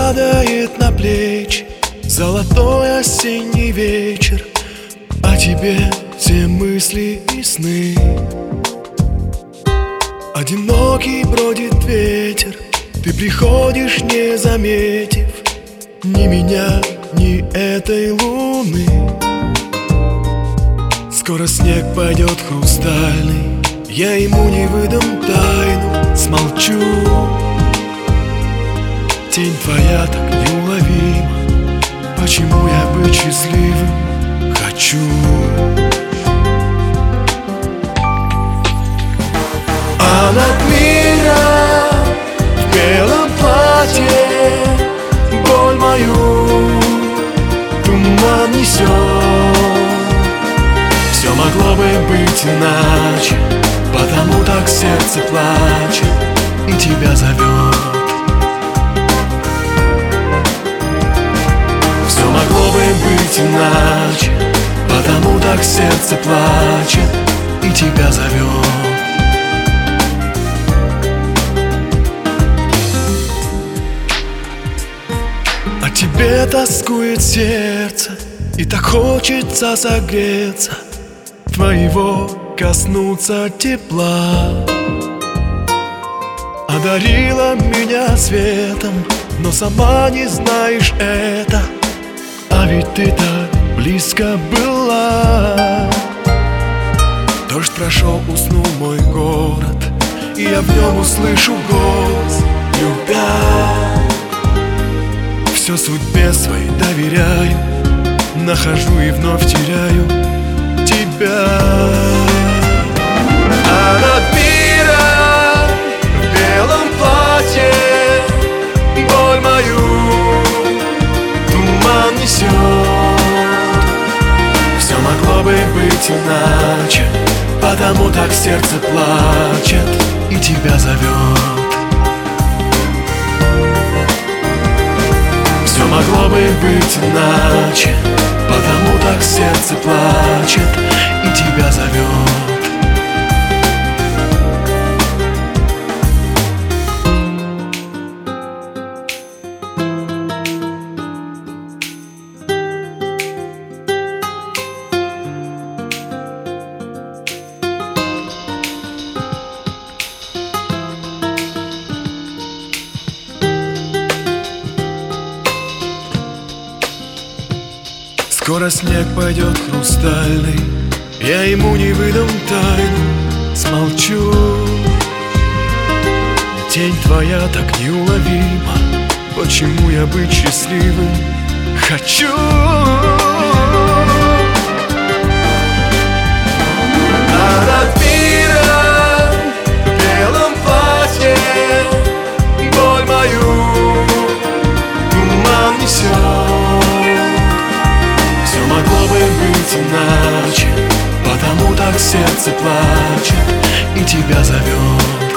падает на плечи золотой осенний вечер, о тебе все мысли и сны. Одинокий бродит ветер, ты приходишь, не заметив ни меня, ни этой луны. Скоро снег пойдет хрустальный, я ему не выдам тайну, смолчу. Тень твоя так неуловима, почему я быть счастливым хочу? А над миром в белом платье боль мою туман несет. Все могло бы быть иначе, потому так сердце плачет и тебя зовет. Все могло бы быть иначе, потому так сердце плачет и тебя зовет. О тебе тоскует сердце, и так хочется согреться, твоего коснуться тепла. Одарила меня светом, но сама не знаешь это, а ведь ты так близко была. Дождь прошел, уснул мой город, и я в нем услышу голос, любя. Все судьбе своей доверяю, нахожу и вновь теряю тебя. А над миром в белом платье боль мою туман несет. Все могло бы быть иначе, потому так сердце плачет и тебя зовет. Все могло бы быть иначе, потому так сердце плачет и тебя зовет. Скоро снег пойдет хрустальный, я ему не выдам тайну, смолчу. Тень твоя так неуловима, почему я быть счастливым хочу? А над миром в белом платье боль мою туман несет. Могло бы быть иначе, потому так сердце плачет и тебя зовет.